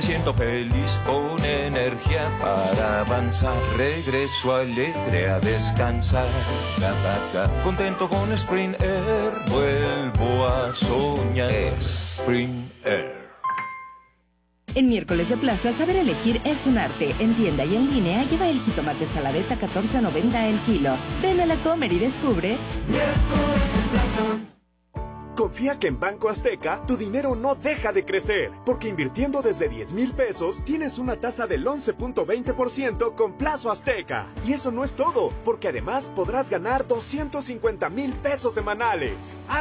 siento feliz con energía para avanzar. Regreso alegre a descansar. Contento con Spring Air, vuelvo a soñar. Spring Air. En miércoles de plaza, saber elegir es un arte. En tienda y en línea, lleva el jitomate saladez a $14.90 el kilo. Ven a la Comer y descubre. Miércoles de plaza. Confía que en Banco Azteca tu dinero no deja de crecer, porque invirtiendo desde 10,000 pesos tienes una tasa del 11.20% con Plazo Azteca. Y eso no es todo, porque además podrás ganar 250,000 pesos semanales.